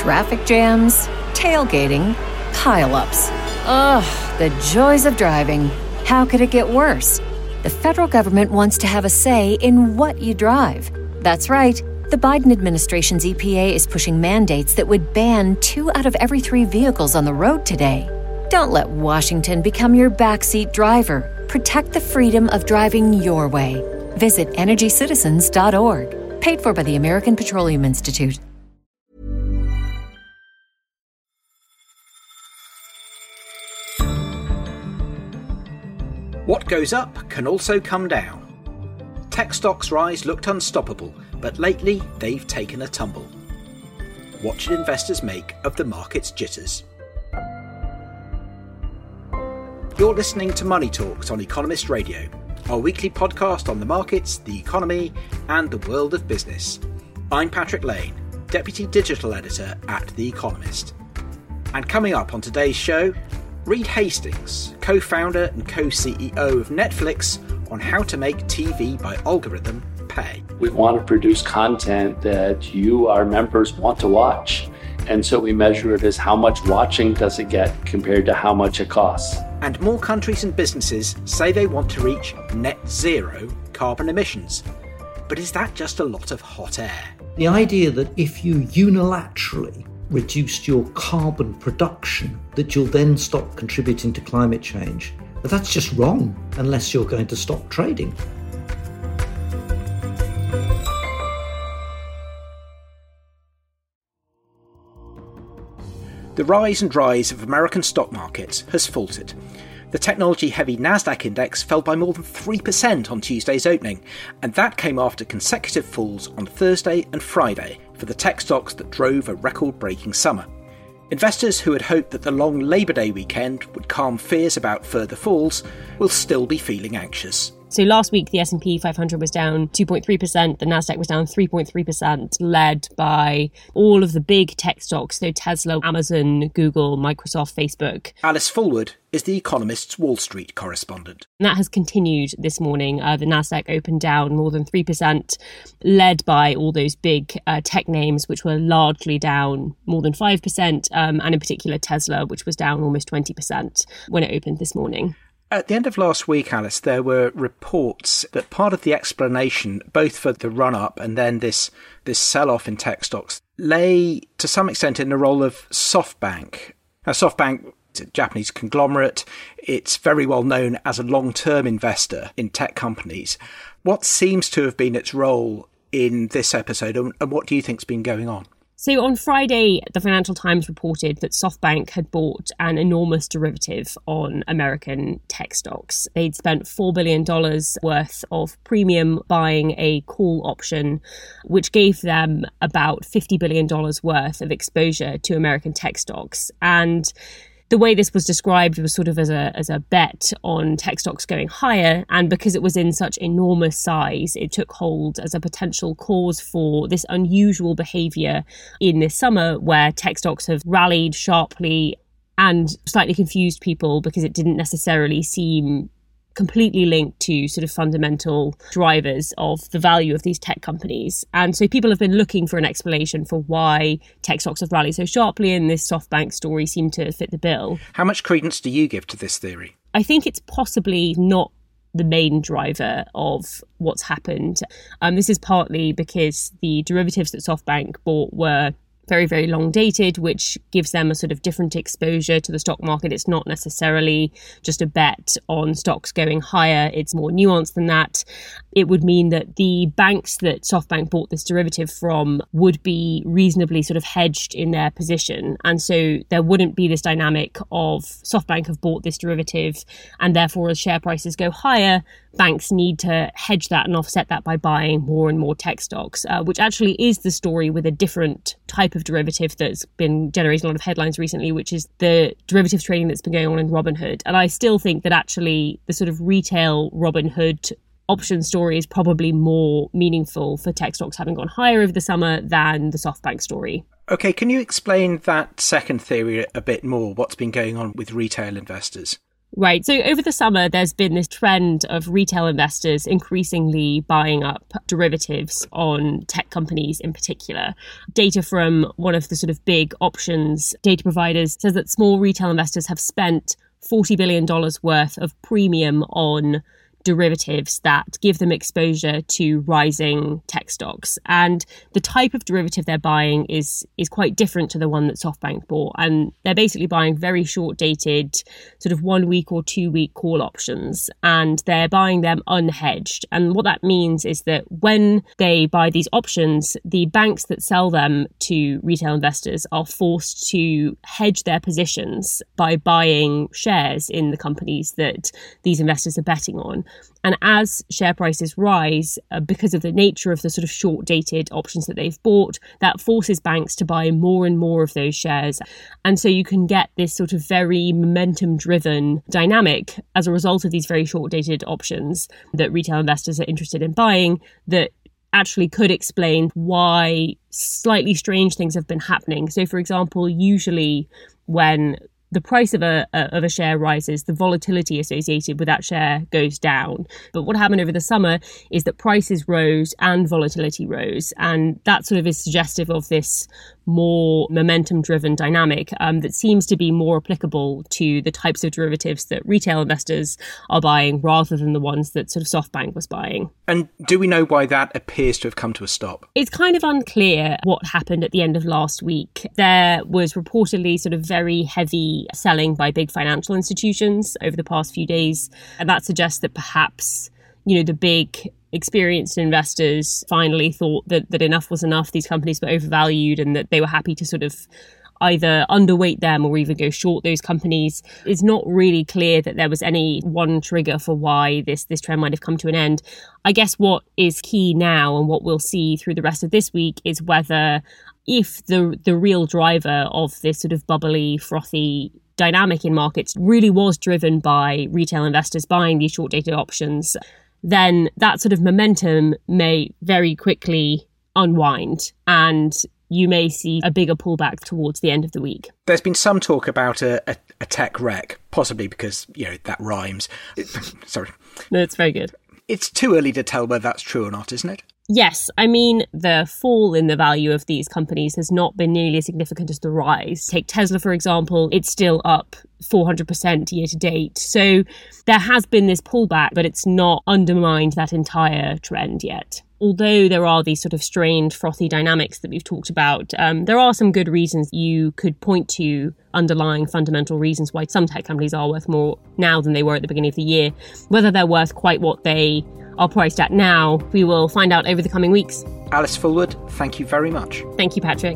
Traffic jams, tailgating, pile-ups. Ugh, the joys of driving. How could it get worse? The federal government wants to have a say in what you drive. That's right. The Biden administration's EPA is pushing mandates that would ban 2 out of every 3 vehicles on the road today. Don't let Washington become your backseat driver. Protect the freedom of driving your way. Visit EnergyCitizens.org. Paid for by the American Petroleum Institute. What goes up can also come down. Tech stocks' rise looked unstoppable, but lately they've taken a tumble. What should investors make of the market's jitters? You're listening to Money Talks on Economist Radio, our weekly podcast on the markets, the economy, and the world of business. I'm Patrick Lane, Deputy Digital Editor at The Economist. And coming up on today's show, Reed Hastings, co-founder and co-CEO of Netflix, on how to make TV by algorithm pay. We want to produce content that you, our members, want to watch. And so we measure it as how much watching does it get compared to how much it costs. And more countries and businesses say they want to reach net zero carbon emissions. But is that just a lot of hot air? The idea that if you unilaterally reduced your carbon production, that you'll then stop contributing to climate change, but that's just wrong unless you're going to stop trading. The rise and rise of American stock markets has faltered. The technology-heavy Nasdaq index fell by more than 3% on Tuesday's opening, and that came after consecutive falls on Thursday and Friday for the tech stocks that drove a record-breaking summer. Investors who had hoped that the long Labour Day weekend would calm fears about further falls will still be feeling anxious. So last week, the S&P 500 was down 2.3%, the Nasdaq was down 3.3%, led by all of the big tech stocks, so Tesla, Amazon, Google, Microsoft, Facebook. Alice Fulwood is The Economist's Wall Street correspondent. And that has continued this morning. The Nasdaq opened down more than 3%, led by all those big tech names, which were largely down more than 5%, and in particular Tesla, which was down almost 20% when it opened this morning. At the end of last week, Alice, there were reports that part of the explanation, both for the run-up and then this sell-off in tech stocks, lay to some extent in the role of SoftBank. Now, SoftBank is a Japanese conglomerate. It's very well known as a long-term investor in tech companies. What seems to have been its role in this episode, and what do you think's been going on? So on Friday, the Financial Times reported that SoftBank had bought an enormous derivative on American tech stocks. They'd spent $4 billion worth of premium buying a call option, which gave them about $50 billion worth of exposure to American tech stocks. And the way this was described was sort of as a bet on tech stocks going higher. And because it was in such enormous size, it took hold as a potential cause for this unusual behavior in this summer where tech stocks have rallied sharply and slightly confused people because it didn't necessarily seem completely linked to sort of fundamental drivers of the value of these tech companies. And so people have been looking for an explanation for why tech stocks have rallied so sharply, and this SoftBank story seemed to fit the bill. How much credence do you give to this theory? I think it's possibly not the main driver of what's happened. This is partly because the derivatives that SoftBank bought were very, very long dated, which gives them a sort of different exposure to the stock market. It's not necessarily just a bet on stocks going higher. It's more nuanced than that. It would mean that the banks that SoftBank bought this derivative from would be reasonably sort of hedged in their position. And so there wouldn't be this dynamic of SoftBank have bought this derivative, and therefore as share prices go higher, banks need to hedge that and offset that by buying more and more tech stocks, which actually is the story with a different type of derivative that's been generating a lot of headlines recently, which is the derivative trading that's been going on in Robinhood. And I still think that actually the sort of retail Robinhood option story is probably more meaningful for tech stocks having gone higher over the summer than the SoftBank story. Okay, can you explain that second theory a bit more? What's been going on with retail investors? Right. So over the summer, there's been this trend of retail investors increasingly buying up derivatives on tech companies in particular. Data from one of the sort of big options data providers says that small retail investors have spent $40 billion worth of premium on derivatives that give them exposure to rising tech stocks. And the type of derivative they're buying is quite different to the one that SoftBank bought. And they're basically buying very short dated, sort of 1 week or 2 week call options, and they're buying them unhedged. And what that means is that when they buy these options, the banks that sell them to retail investors are forced to hedge their positions by buying shares in the companies that these investors are betting on. And as share prices rise, because of the nature of the sort of short-dated options that they've bought, that forces banks to buy more and more of those shares. And so you can get this sort of very momentum-driven dynamic as a result of these very short-dated options that retail investors are interested in buying that actually could explain why slightly strange things have been happening. So, for example, usually when the price of a share rises, the volatility associated with that share goes down. But what happened over the summer is that prices rose and volatility rose. And that sort of is suggestive of this more momentum-driven dynamic that seems to be more applicable to the types of derivatives that retail investors are buying rather than the ones that sort of SoftBank was buying. And do we know why that appears to have come to a stop? It's kind of unclear what happened at the end of last week. There was reportedly sort of very heavy selling by big financial institutions over the past few days. And that suggests that perhaps, the big experienced investors finally thought that enough was enough. These companies were overvalued and that they were happy to sort of either underweight them or even go short those companies. It's not really clear that there was any one trigger for why this trend might have come to an end. I guess what is key now and what we'll see through the rest of this week is whether if the real driver of this sort of bubbly, frothy dynamic in markets really was driven by retail investors buying these short-dated options, then that sort of momentum may very quickly unwind and you may see a bigger pullback towards the end of the week. There's been some talk about a tech wreck, possibly because, that rhymes. Sorry. No, it's very good. It's too early to tell whether that's true or not, isn't it? Yes. I mean, the fall in the value of these companies has not been nearly as significant as the rise. Take Tesla, for example, it's still up 400% year to date. So there has been this pullback, but it's not undermined that entire trend yet. Although there are these sort of strained, frothy dynamics that we've talked about, there are some good reasons you could point to, underlying fundamental reasons why some tech companies are worth more now than they were at the beginning of the year. Whether they're worth quite what they are priced at now, we will find out over the coming weeks. Alice Fulwood, thank you very much. Thank you, Patrick.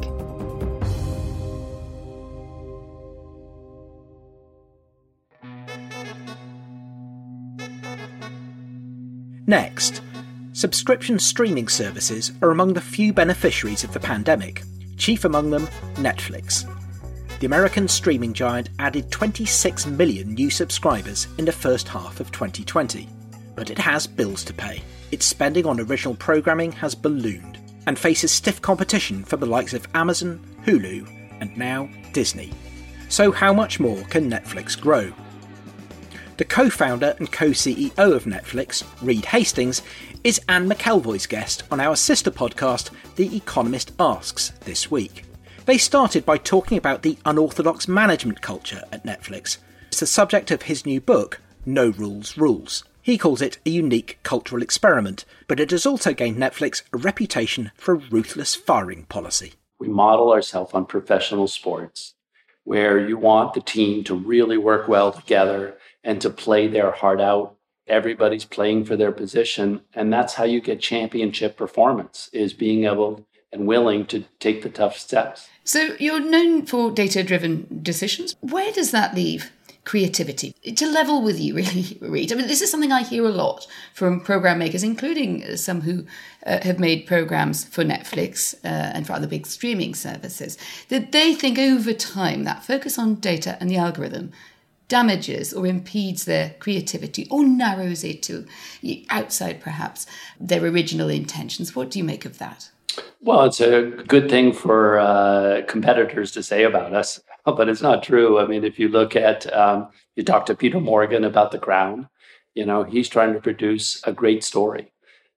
Next, subscription streaming services are among the few beneficiaries of the pandemic, chief among them Netflix. The American streaming giant added 26 million new subscribers in the first half of 2020. But it has bills to pay. Its spending on original programming has ballooned and faces stiff competition from the likes of Amazon, Hulu, and now Disney. So how much more can Netflix grow? The co-founder and co-CEO of Netflix, Reed Hastings, is Anne McElvoy's guest on our sister podcast, The Economist Asks, this week. They started by talking about the unorthodox management culture at Netflix. It's the subject of his new book, No Rules Rules. He calls it a unique cultural experiment, but it has also gained Netflix a reputation for a ruthless firing policy. We model ourselves on professional sports, where you want the team to really work well together and to play their heart out. Everybody's playing for their position, and that's how you get championship performance, is being able and willing to take the tough steps. So you're known for data-driven decisions. Where does that leave creativity? To level with you, really, Reed. I mean, this is something I hear a lot from program makers, including some who have made programs for Netflix and for other big streaming services, that they think over time that focus on data and the algorithm damages or impedes their creativity or narrows it to outside, perhaps, their original intentions. What do you make of that? Well, it's a good thing for competitors to say about us. but it's not true. I mean, if you look at, you talk to Peter Morgan about The Crown, he's trying to produce a great story.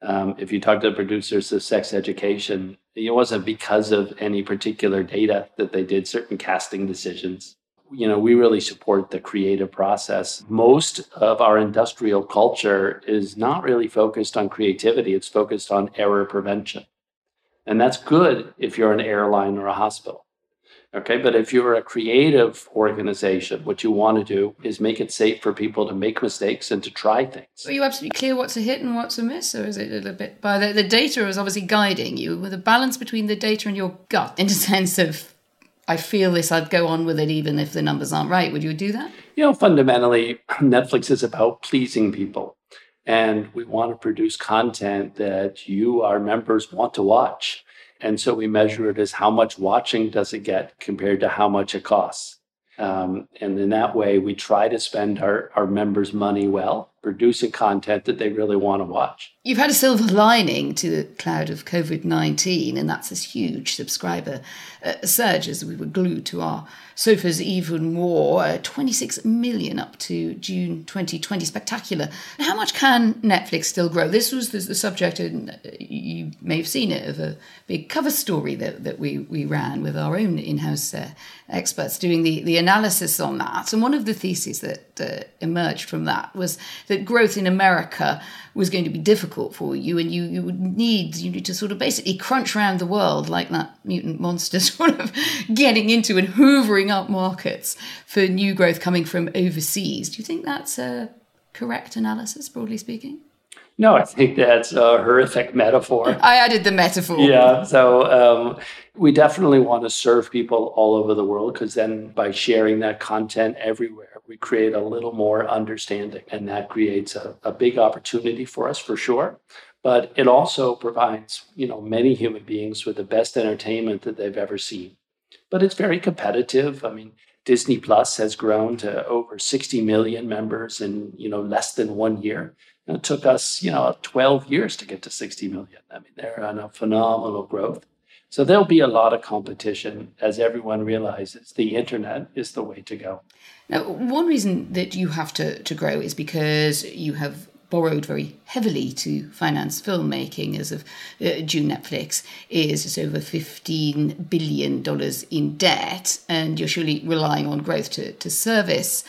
If you talk to the producers of Sex Education, it wasn't because of any particular data that they did certain casting decisions. We really support the creative process. Most of our industrial culture is not really focused on creativity. It's focused on error prevention. And that's good if you're an airline or a hospital. Okay, but if you're a creative organization, what you want to do is make it safe for people to make mistakes and to try things. Are you absolutely clear what's a hit and what's a miss? Or is it a little bit by the data is obviously guiding you with a balance between the data and your gut in the sense of, I feel this, I'd go on with it even if the numbers aren't right. Would you do that? Fundamentally, Netflix is about pleasing people. And we want to produce content that you, our members, want to watch. And so we measure it as how much watching does it get compared to how much it costs. And in that way, we try to spend our members' money well, producing content that they really want to watch. You've had a silver lining to the cloud of COVID-19, and that's this huge subscriber surge as we were glued to our sofas even more. 26 million up to June 2020. Spectacular. How much can Netflix still grow? This was the subject, and you may have seen it, of a big cover story that we ran with our own in-house experts doing the analysis on that. And one of the theses that emerged from that was that growth in America was going to be difficult for you, and you need to sort of basically crunch around the world like that mutant monster, sort of getting into and hoovering up markets for new growth coming from overseas. Do you think that's a correct analysis, broadly speaking? No, I think that's a horrific metaphor. I added the metaphor. Yeah, so we definitely want to serve people all over the world, because then by sharing that content everywhere, we create a little more understanding, and that creates a big opportunity for us for sure. But it also provides, many human beings with the best entertainment that they've ever seen. But it's very competitive. I mean, Disney Plus has grown to over 60 million members in, less than 1 year. And it took us, 12 years to get to 60 million. I mean, they're on a phenomenal growth. So there'll be a lot of competition as everyone realizes the internet is the way to go. Now, one reason that you have to grow is because you have borrowed very heavily to finance filmmaking. As of June, Netflix is just over $15 billion in debt, and you're surely relying on growth to service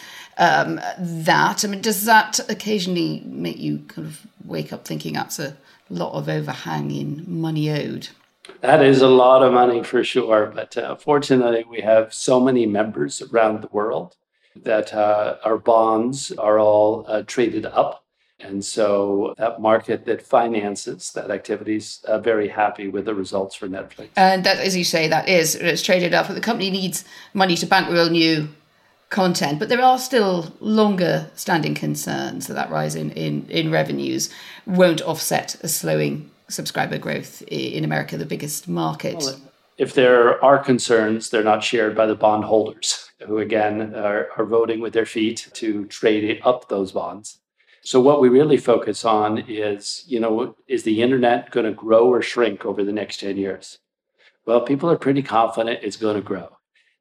that. I mean, does that occasionally make you kind of wake up thinking that's a lot of overhang in money owed? That is a lot of money for sure. But fortunately, we have so many members around the world that our bonds are all traded up. And so that market that finances that activity is very happy with the results for Netflix. And that, as you say, it's traded up. But the company needs money to bankroll new content. But there are still longer standing concerns that rise in revenues won't offset a slowing subscriber growth in America, the biggest market. Well, if there are concerns, they're not shared by the bondholders, who again are voting with their feet to trade up those bonds. So what we really focus on is, is the internet going to grow or shrink over the next 10 years? Well, people are pretty confident it's going to grow.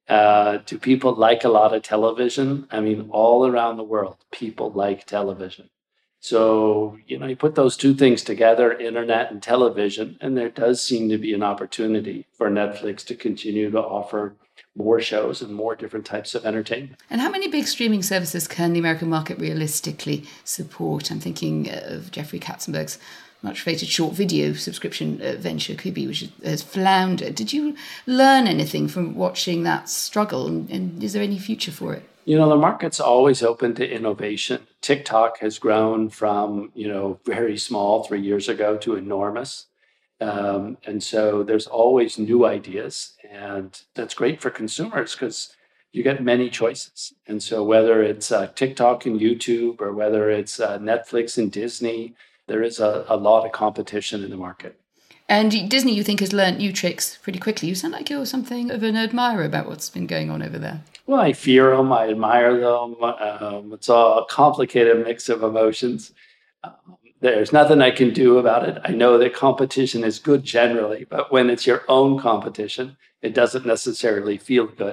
Do people like a lot of television? I mean, all around the world, people like television. So, you put those two things together, internet and television, and there does seem to be an opportunity for Netflix to continue to offer more shows and more different types of entertainment. And how many big streaming services can the American market realistically support? I'm thinking of Jeffrey Katzenberg's much fated short video subscription venture, Quibi, which has floundered. Did you learn anything from watching that struggle? And is there any future for it? The market's always open to innovation. TikTok has grown from, very small 3 years ago to enormous. And so there's always new ideas. And that's great for consumers because you get many choices. And so whether it's TikTok and YouTube or whether it's Netflix and Disney, there is a lot of competition in the market. And Disney, you think, has learned new tricks pretty quickly. You sound like you're something of an admirer about what's been going on over there. Well, I fear them. I admire them. It's a complicated mix of emotions. There's nothing I can do about it. I know that competition is good generally, but when it's your own competition, it doesn't necessarily feel good.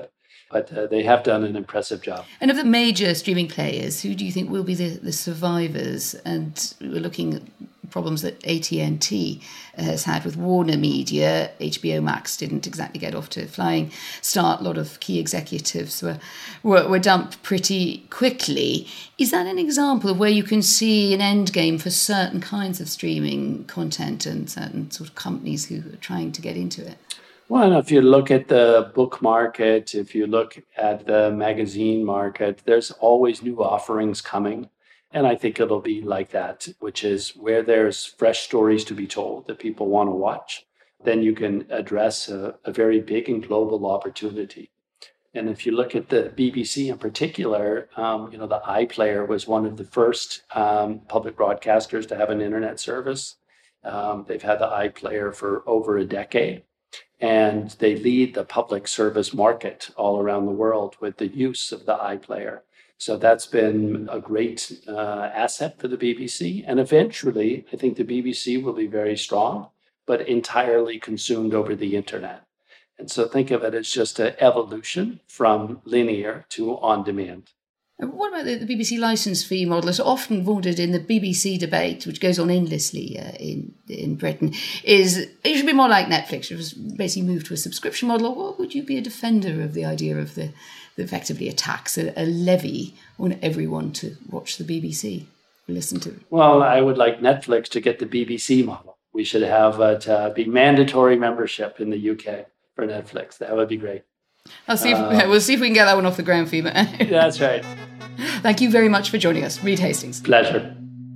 But they have done an impressive job. And of the major streaming players, who do you think will be the survivors? And we're looking at problems that AT&T has had with Warner Media. HBO Max didn't exactly get off to a flying start. A lot of key executives were dumped pretty quickly. Is that an example of where you can see an end game for certain kinds of streaming content and certain sort of companies who are trying to get into it? Well, if you look at the book market, if you look at the magazine market, there's always new offerings coming. And I think it'll be like that, which is where there's fresh stories to be told that people want to watch, then you can address a very big and global opportunity. And if you look at the BBC in particular, the iPlayer was one of the first public broadcasters to have an internet service. They've had the iPlayer for over a decade. And they lead the public service market all around the world with the use of the iPlayer. So that's been a great asset for the BBC. And eventually, I think the BBC will be very strong, but entirely consumed over the internet. And so think of it as just an evolution from linear to on-demand. And what about the BBC licence fee model? It's often vaunted in the BBC debate, which goes on endlessly in Britain, is it should be more like Netflix. It was basically moved to a subscription model. Or would you be a defender of the idea of the effectively a tax, a levy on everyone to watch the BBC, listen to it? Well, I would like Netflix to get the BBC model. We should have it be mandatory membership in the UK for Netflix. That would be great. We'll see if we can get that one off the ground, Fema. That's right. Thank you very much for joining us, Reed Hastings. Pleasure.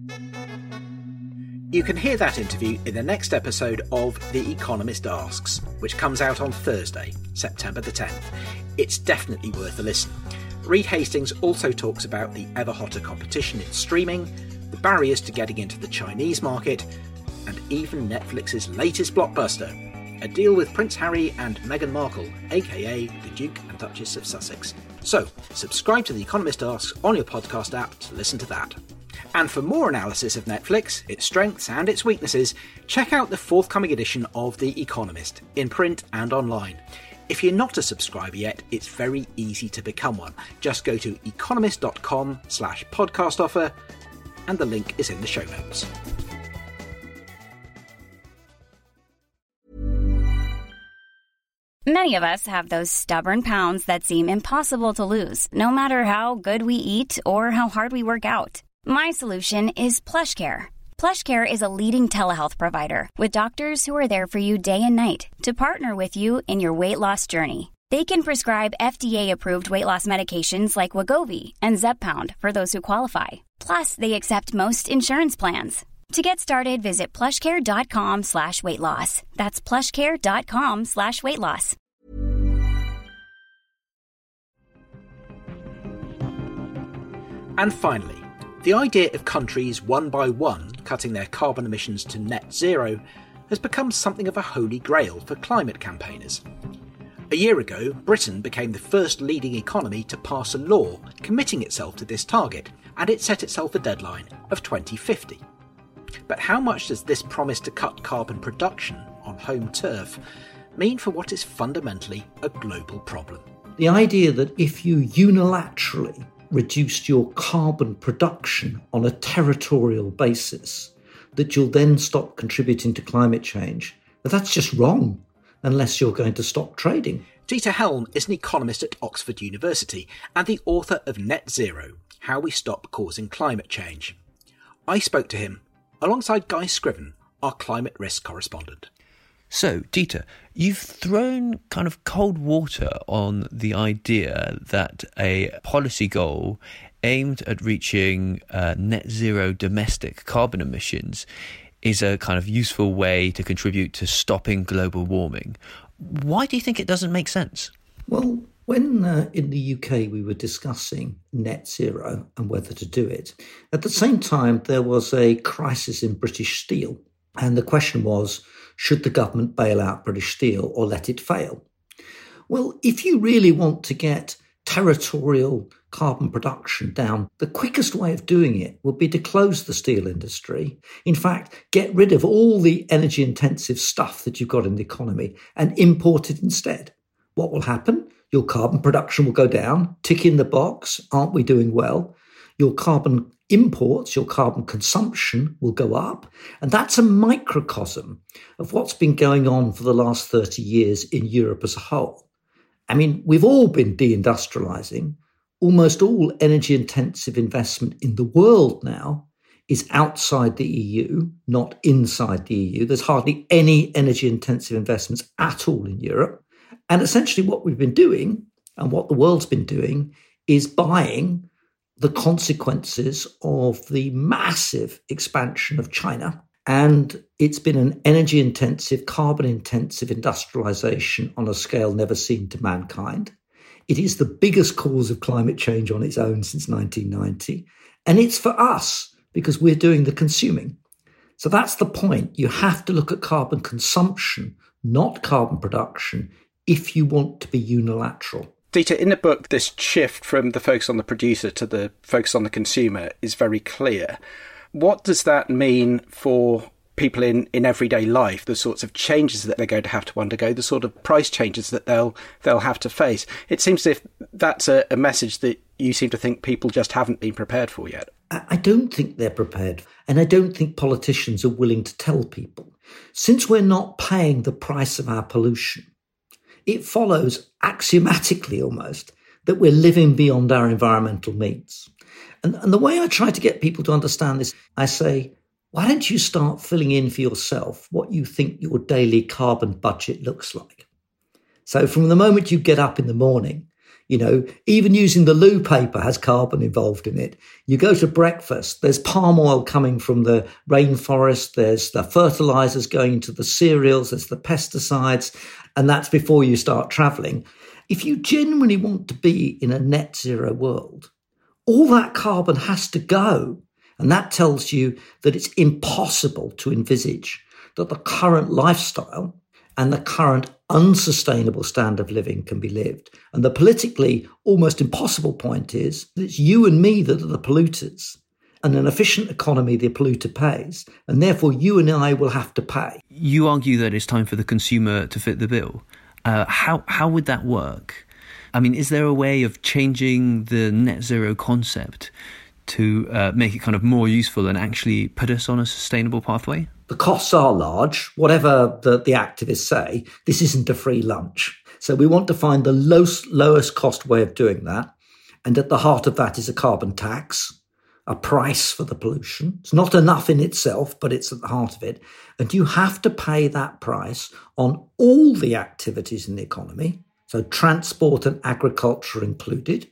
You can hear that interview in the next episode of The Economist Asks, which comes out on Thursday, September the 10th. It's definitely worth a listen. Reed Hastings also talks about the ever hotter competition in streaming, the barriers to getting into the Chinese market, and even Netflix's latest blockbuster, a deal with Prince Harry and Meghan Markle, aka the Duke and Duchess of Sussex. So, subscribe to The Economist Asks on your podcast app to listen to that. And for more analysis of Netflix, its strengths and its weaknesses, check out the forthcoming edition of The Economist, in print and online. If you're not a subscriber yet, it's very easy to become one. Just go to economist.com/podcast offer, and the link is in the show notes. Many of us have those stubborn pounds that seem impossible to lose, no matter how good we eat or how hard we work out. My solution is PlushCare. PlushCare is a leading telehealth provider with doctors who are there for you day and night to partner with you in your weight loss journey. They can prescribe FDA-approved weight loss medications like Wegovy and Zepbound for those who qualify. Plus, they accept most insurance plans. To get started, visit plushcare.com/weightloss. That's plushcare.com/weightloss. And finally, the idea of countries one by one cutting their carbon emissions to net zero has become something of a holy grail for climate campaigners. A year ago, Britain became the first leading economy to pass a law committing itself to this target, and it set itself a deadline of 2050. But how much does this promise to cut carbon production on home turf mean for what is fundamentally a global problem? The idea that if you unilaterally reduced your carbon production on a territorial basis, that you'll then stop contributing to climate change, that's just wrong, unless you're going to stop trading. Dieter Helm is an economist at Oxford University and the author of Net Zero, How We Stop Causing Climate Change. I spoke to him alongside Guy Scriven, our climate risk correspondent. So, Dieter, you've thrown kind of cold water on the idea that a policy goal aimed at reaching net zero domestic carbon emissions is a kind of useful way to contribute to stopping global warming. Why do you think it doesn't make sense? Well, when in the UK we were discussing net zero and whether to do it, at the same time there was a crisis in British Steel. And the question was, should the government bail out British Steel or let it fail? Well, if you really want to get territorial carbon production down, the quickest way of doing it would be to close the steel industry. In fact, get rid of all the energy intensive stuff that you've got in the economy and import it instead. what will happen? Your carbon production will go down. Tick in the box. Aren't we doing well? Your carbon imports, your carbon consumption will go up. And that's a microcosm of what's been going on for the last 30 years in Europe as a whole. I mean, we've all been deindustrializing. Almost all energy intensive investment in the world now is outside the EU, not inside the EU. There's hardly any energy intensive investments at all in Europe. And essentially what we've been doing and what the world's been doing is buying the consequences of the massive expansion of China. And it's been an energy intensive, carbon intensive industrialization on a scale never seen to mankind. It is the biggest cause of climate change on its own since 1990. And it's for us because we're doing the consuming. So that's the point. You have to look at carbon consumption, not carbon production, if you want to be unilateral. Dieter, in the book, this shift from the focus on the producer to the focus on the consumer is very clear. What does that mean for people in everyday life, the sorts of changes that they're going to have to undergo, the sort of price changes that they'll have to face? It seems as if that's a message that you seem to think people just haven't been prepared for yet. I don't think they're prepared, and I don't think politicians are willing to tell people. Since we're not paying the price of our pollution, it follows axiomatically almost that we're living beyond our environmental means. And the way I try to get people to understand this, I say, why don't you start filling in for yourself what you think your daily carbon budget looks like? So from the moment you get up in the morning, you know, even using the loo paper has carbon involved in it. You go to breakfast, there's palm oil coming from the rainforest, there's the fertilizers going into the cereals, there's the pesticides, and that's before you start traveling. If you genuinely want to be in a net zero world, all that carbon has to go. And that tells you that it's impossible to envisage that the current lifestyle and the current unsustainable standard of living can be lived. And the politically almost impossible point is that it's you and me that are the polluters. And an efficient economy, the polluter pays. And therefore, you and I will have to pay. You argue that it's time for the consumer to fit the bill. How would that work? I mean, is there a way of changing the net zero concept to make it kind of more useful and actually put us on a sustainable pathway? The costs are large. Whatever the activists say, this isn't a free lunch. So we want to find the lowest cost way of doing that. And at the heart of that is a carbon tax, a price for the pollution. It's not enough in itself, but it's at the heart of it. And you have to pay that price on all the activities in the economy, so transport and agriculture included.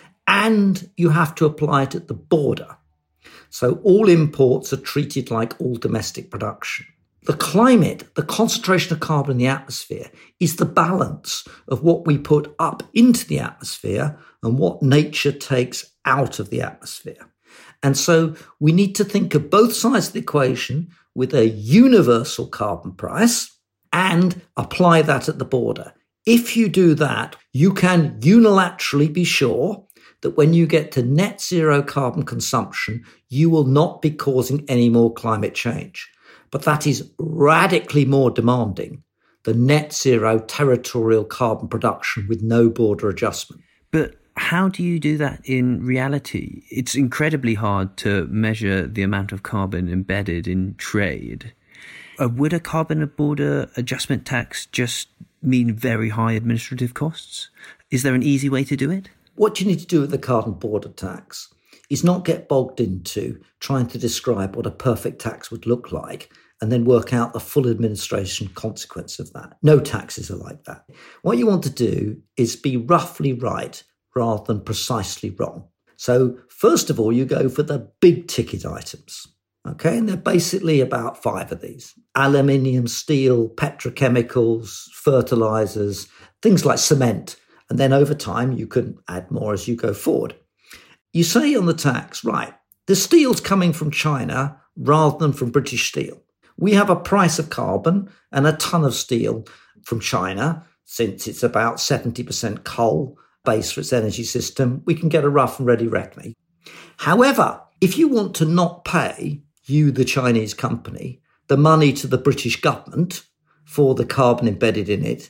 And you have to apply it at the border. So all imports are treated like all domestic production. The climate, the concentration of carbon in the atmosphere, is the balance of what we put up into the atmosphere and what nature takes out of the atmosphere. And so we need to think of both sides of the equation with a universal carbon price and apply that at the border. If you do that, you can unilaterally be sure that when you get to net zero carbon consumption, you will not be causing any more climate change. But that is radically more demanding than net zero territorial carbon production with no border adjustment. But how do you do that in reality? It's incredibly hard to measure the amount of carbon embedded in trade. Would a carbon border adjustment tax just mean very high administrative costs? Is there an easy way to do it? What you need to do with the carbon border tax is not get bogged into trying to describe what a perfect tax would look like and then work out the full administration consequence of that. No taxes are like that. What you want to do is be roughly right rather than precisely wrong. So first of all, you go for the big ticket items. Okay, and they're basically about 5 of these: aluminium, steel, petrochemicals, fertilizers, things like cement. And then over time, you can add more as you go forward. You say on the tax, right, the steel's coming from China rather than from British Steel. We have a price of carbon and a ton of steel from China, since it's about 70% coal base for its energy system. We can get a rough and ready reckoning. However, if you want to not pay, you, the Chinese company, the money to the British government for the carbon embedded in it,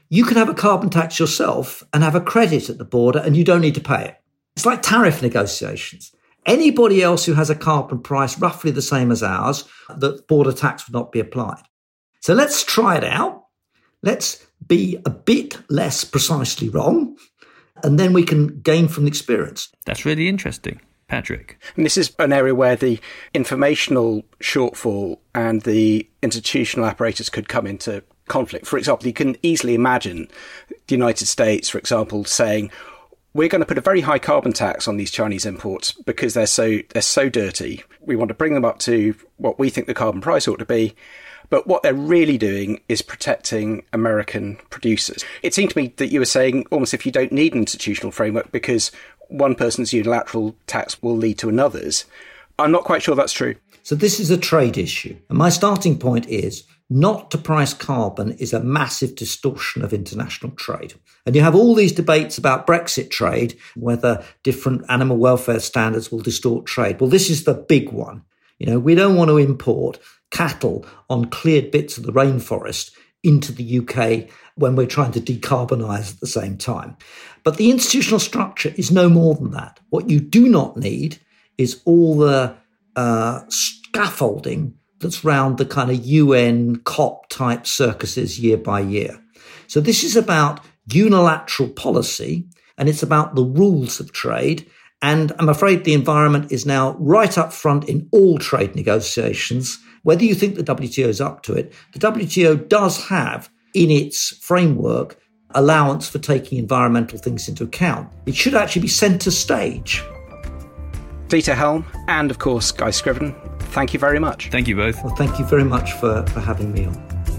you can have a carbon tax yourself and have a credit at the border and you don't need to pay it. It's like tariff negotiations. Anybody else who has a carbon price roughly the same as ours, the border tax would not be applied. So let's try it out. Let's be a bit less precisely wrong, and then we can gain from the experience. That's really interesting. Patrick. And this is an area where the informational shortfall and the institutional apparatus could come into conflict. For example, you can easily imagine the United States, for example, saying, we're going to put a very high carbon tax on these Chinese imports because they're so dirty. We want to bring them up to what we think the carbon price ought to be. But what they're really doing is protecting American producers. It seemed to me that you were saying almost if you don't need an institutional framework because one person's unilateral tax will lead to another's. I'm not quite sure that's true. So this is a trade issue. And my starting point is not to price carbon is a massive distortion of international trade. And you have all these debates about Brexit trade, whether different animal welfare standards will distort trade. Well, this is the big one. We don't want to import cattle on cleared bits of the rainforest into the UK when we're trying to decarbonise at the same time. But the institutional structure is no more than that. What you do not need is all the scaffolding that's round the kind of UN COP type circuses year by year. So this is about unilateral policy and it's about the rules of trade. And I'm afraid the environment is now right up front in all trade negotiations. Whether you think the WTO is up to it, the WTO does have in its framework allowance for taking environmental things into account. It should actually be centre stage. Dieter Helm and, of course, Guy Scriven, thank you very much. Thank you both. Well, thank you very much for having me on.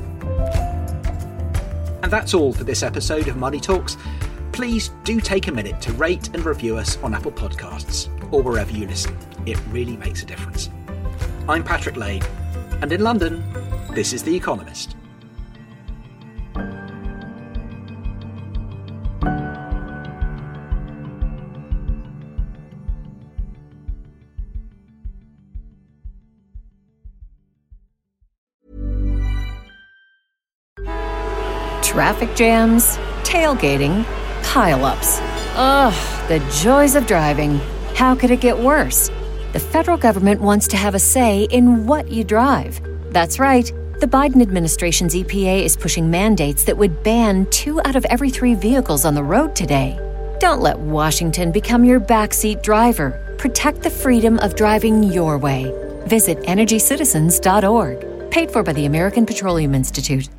And that's all for this episode of Money Talks. Please do take a minute to rate and review us on Apple Podcasts or wherever you listen. It really makes a difference. I'm Patrick Lane, and in London, this is The Economist. Traffic jams, tailgating, pile-ups. Ugh, the joys of driving. How could it get worse? The federal government wants to have a say in what you drive. That's right. The Biden administration's EPA is pushing mandates that would ban 2 out of every 3 vehicles on the road today. Don't let Washington become your backseat driver. Protect the freedom of driving your way. Visit EnergyCitizens.org. Paid for by the American Petroleum Institute.